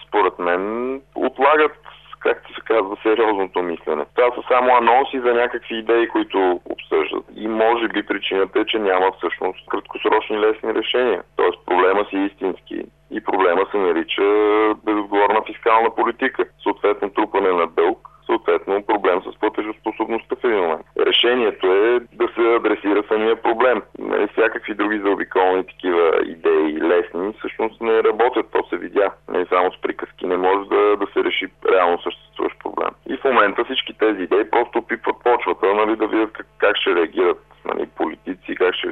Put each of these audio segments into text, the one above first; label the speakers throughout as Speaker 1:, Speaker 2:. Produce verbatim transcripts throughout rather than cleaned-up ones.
Speaker 1: според мен, отлагат, както се казва, сериозното мислене. Това са само анонси за някакви идеи, които обсъждат. И може би причината е, че няма всъщност краткосрочни лесни решения. Тоест проблема си е истински. И проблема се нарича безотговорна фискална политика. Съответно трупане на дълг, съответно проблем с платежоспособността в един момент. Решението е да се адресира самия проблем. Нали, всякакви други заобиколни такива идеи, лесни, всъщност не работят, то се видя. Не само с приказки не може да, да се реши реално съществуващ проблем. И в момента всички тези идеи просто опипват почвата, нали, да видят как, как ще реагират, нали, политици, как ще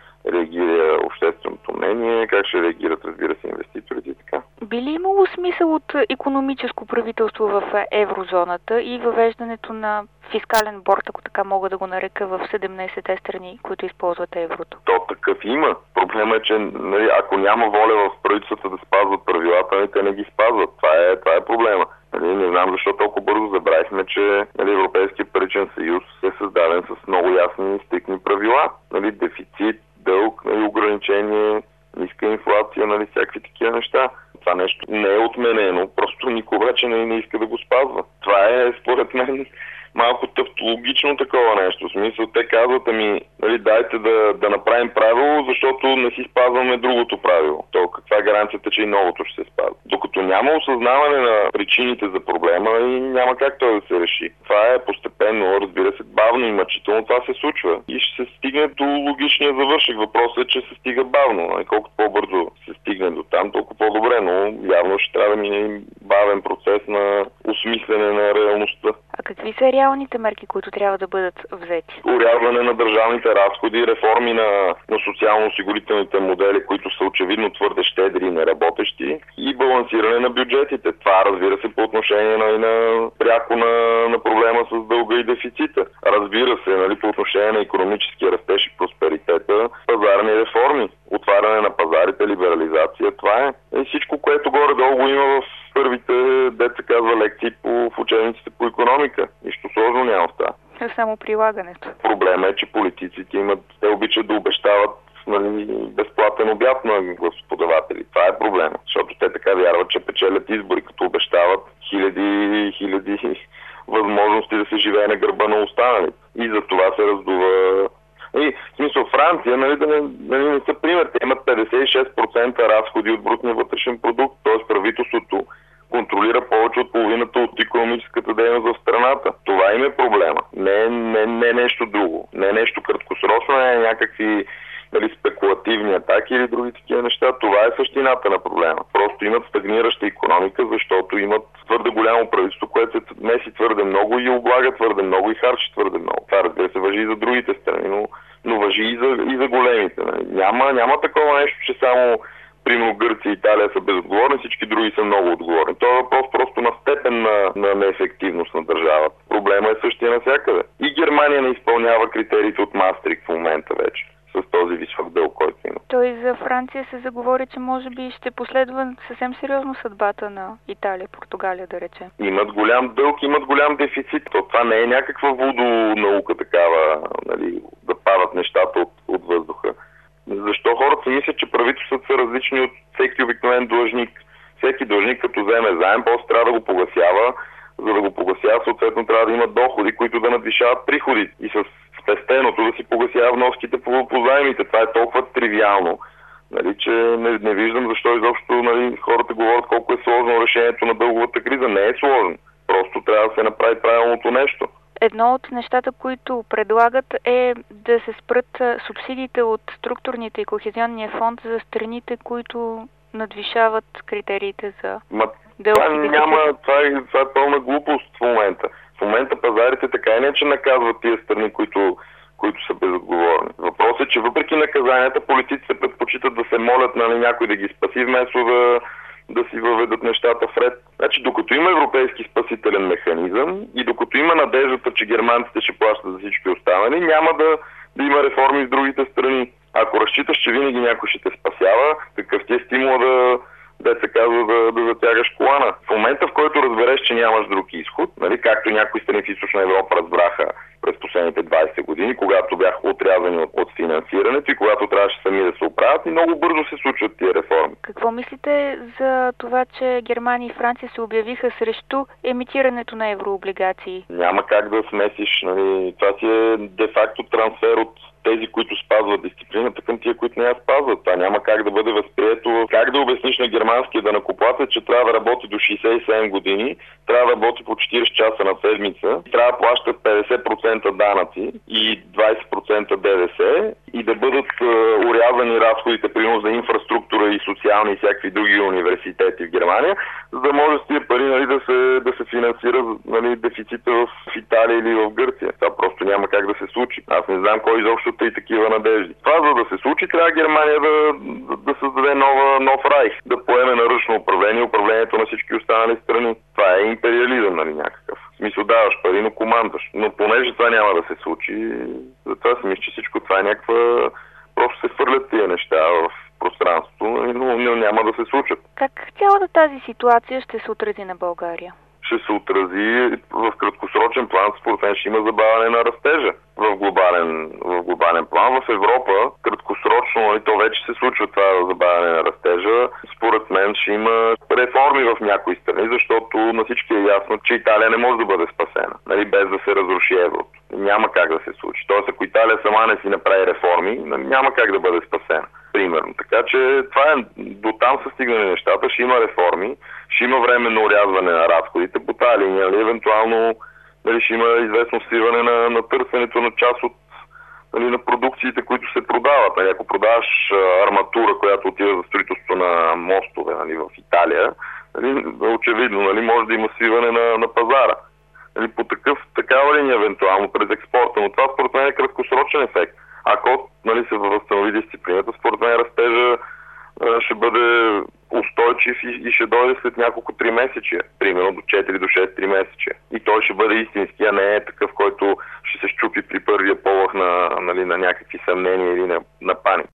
Speaker 1: реагира общественото мнение, как ще реагират, разбира се, инвеститорите и така.
Speaker 2: Би ли имало смисъл от икономическо правителство в еврозоната и въвеждането на фискален борд, ако така мога да го нарека, в седемнайсетте страни, които използват еврото?
Speaker 1: То такъв има. Проблемът е, че нали, ако няма воля в правителствата да спазват правилата, те не ги спазват. Това е, това е проблема. Нали, не знам защо толкова бързо забравихме, че нали, Европейския паричен съюз е създаден с много ясни и стикни правила. Нали, дефицит, дълг, нали, ограничение, ниска инфлация, нали, всякакви такива неща. Това нещо не е отменено, просто никой вече не, не иска да го спазва. Това е, според мен, малко тавтологично такова нещо. В смисъл, те казват, ами, нали, дайте да, да направим правило, защото не си спазваме другото правило. То каква е гаранцията, че и новото ще се спазва? Докато няма осъзнаване на причините за проблема и няма как той да се реши. Това е постепенно, разбира се, бавно и мъчително това се случва. И ще се стигне до логичния завършек. Въпросът е, че се стига бавно. Колкото по-бързо се стигне до там, толкова по-добре, но явно ще трябва да мине бавен процес на осмислене на реалността.
Speaker 2: А какви са реалните мерки, които трябва да бъдат взети?
Speaker 1: Урязване на държавните разходи, реформи на, на социално-осигурителните модели, които са очевидно твърде щедри и неработещи, и балансиране на бюджетите. Това, разбира се, по отношение на, на пряко на, на проблема с дълга и дефицита. Разбира се, нали, по отношение на икономическия растеж и просперитета, пазарни реформи, отваряне на пазарите, либерализация. Това е. И всичко, което горе-долу го има в първите, деца казва, лекции по, в учебниците по икономика. Нищо сложно няма в това.
Speaker 2: Само прилагането.
Speaker 1: Проблемът е, че политиците имат, те обичат да обещават нали, безплатен обяд на гласоподаватели. Това е проблема. Защото те така вярват, че печелят избори, като обещават хиляди хиляди възможности да се живее на гърба на останалите. И за това се раздува. И, в смисъл, Франция, нали, да не, нали, не са пример, те имат петдесет и шест процента разходи от брутния вътрешен продукт, т.е. правителството контролира повече от половината от икономическата дейност в страната. Това им е проблема. Не, не, не нещо друго. Не нещо краткосрочно, не някакви нали, спекулативни атаки или други такива неща. Това е същината на проблема. Просто имат стагнираща икономика, защото имат твърде голямо правителство, което се меси твърде много и облага твърде много и харчи твърде много. Това, разбира се, важи и за другите страни, но, но важи и за, и за големите. Няма, няма такова нещо, че само примерно Гърция и Италия са безотговорни, всички други са много отговорни. Това е въпрос просто на степен на, на неефективност на държавата. Проблема е същия навсякъде. И Германия не изпълнява критериите от Мастрихт в момента вече с този висок дълг, който има.
Speaker 2: Той за Франция се заговори, че може би ще последва съвсем сериозно съдбата на Италия, Португалия, да речем.
Speaker 1: Имат голям дълг, имат голям дефицит. То това не е някаква водонаука такава, нали, да падат нещата от, от въздуха. Защо хората си мислят, че правителствата са различни от всеки обикновен длъжник? Всеки длъжник, като вземе заем, после трябва да го погасява. За да го погасява, съответно трябва да има доходи, които да надвишават приходи. И с спестеното да си погасява вноските по, по заемите. Това е толкова тривиално, нали, че не, не виждам защо изобщо нали, хората говорят колко е сложно решението на дълговата криза. Не е сложно. Просто трябва да се направи правилното нещо.
Speaker 2: Едно от нещата, които предлагат е да се спрат субсидиите от структурните и кохезионния фонд за страните, които надвишават критериите за дълг.
Speaker 1: Това, няма, това, е, това е пълна глупост в момента. В момента пазарите така и не, че наказват тия страни, които, които са безотговорни. Въпросът е, че въпреки наказанията, политиците предпочитат да се молят на някой да ги спаси, вместо да да си въведат нещата в ред. Значи, докато има европейски спасителен механизъм и докато има надеждата, че германците ще плащат за всички останали, няма да, да има реформи в другите страни. Ако разчиташ, че винаги някой ще те спасява, какъв ти е стимул да, де се казва да, да затягаш колана. В момента, в който разбереш, че нямаш друг изход, нали, както някои страни в Източна Европа разбраха през последните двайсет години, когато бяха отрязани от, от финансирането и когато трябваше сами да се оправят, и много бързо се случват тия реформи.
Speaker 2: Какво мислите за това, че Германия и Франция се обявиха срещу емитирането на еврооблигации?
Speaker 1: Няма как да смесиш. Нали, това си е де-факто трансфер от тези, които спазват дисциплината, към тия, които не я спазват. Това няма как да бъде възприето. Как да обясниш на германския данъкоплатец, че трябва да работи до шейсет и седем години, трябва да работи по четирийсет часа на седмица, трябва да плаща петдесет процента данъци и двайсет процента ДДС и да бъдат е, урязани разходите примерно за инфраструктура и социални и всякакви други университети в Германия, за да може с тия пари, нали, да, се, да се финансира, нали, дефицита в Италия или в Гърция. Това просто няма как да се случи. Аз не знам кой изобщо и такива надежди. Това, за да се случи, трябва Германия да, да, да създаде нова, нов райх, да поеме на ръчно управление, управлението на всички останали страни. Това е империализъм, нали, някакъв. В смисъл, даваш пари, но командваш. Но понеже това няма да се случи, затова си мисля, че всичко това е някаква... Просто се хвърлят тия неща в пространството, но няма да се случат.
Speaker 2: Как цялата тази ситуация ще се отрази на България?
Speaker 1: Ще се отрази в краткосрочен план, според мен ще има забавяне на растежа в глобален, в глобален план. В Европа краткосрочно, и то вече се случва това забавяне на растежа, според мен ще има реформи в някои страни, защото на всички е ясно, че Италия не може да бъде спасена, нали, без да се разруши еврото. Няма как да се случи. Тоест, ако Италия сама не си направи реформи, няма как да бъде спасена. Примерно. Така че това е, до там са стигнали нещата, ще има реформи, ще има временно урязване на разходите по тази линия, нали, евентуално, нали, ще има известно свиване на, на търсенето на част от, нали, на продукциите, които се продават. Нали, ако продаваш арматура, която отива за строителство на мостове, нали, в Италия, нали, очевидно, нали, може да има свиване на, на пазара. Нали, по такъв, такава линия евентуално през експорта, но това според мен е краткосрочен ефект. Ако, нали, се възстанови дисциплината, според мен растежа ще бъде устойчив и, и ще дойде след няколко три месече, примерно до четири до шест три месече. И той ще бъде истински, а не е такъв, който ще се счупи при първия полъх на, нали, на някакви съмнения или на, на паник.